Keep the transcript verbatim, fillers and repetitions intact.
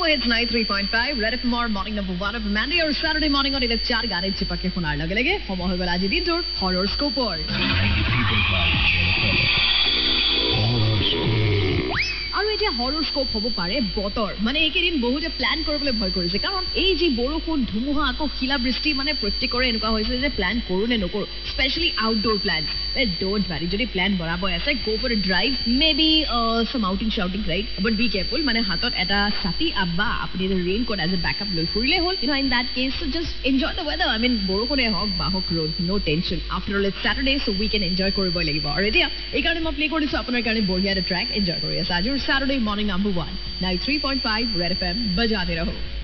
Super Hits ninety-three point five Red F M or morning number one of Monday or Saturday morning on either চার গানে চিপাকে শোনাৰ লগে লগে সময় হৈ গ'ল আজি দিনটোৰ হৰস্কোপৰ আৰু এতিয়া হৰস্কোপ হ'ব পাৰে বতৰ মানে এইকেইদিন বহুতে প্ল্যান কৰিবলৈ ভয় কৰিছে কাৰণ এই যে বৰষুণ ধুমুহা আকৌ শিলাবৃষ্টি মানে প্ৰত্যেকৰে এনেকুৱা হৈছে যে প্ল্যান কৰো নে নকৰো specially outdoor plan well don't worry যদি প্ল্যান বনাব আছে go for a drive maybe uh, some outing shouting right but be careful মানে হাতত এটা ছাতি আবা আপুনি the raincoat as a backup লৈ ফুৰিলে হ'ল you know in that case so just enjoy the weather I mean বৰষুণে হওক বা হওক ৰ'দ no tension after all it's Saturday so we can enjoy কৰিব লাগিব আৰু এতিয়া এই কাৰণে মই প্লে কৰিছো আপোনাৰ কাৰণে বঢ়িয়া এটা ট্ৰেক এনজয় কৰি আছে আজিৰ Saturday morning number one ninety-three point five Red F M बजाते रहो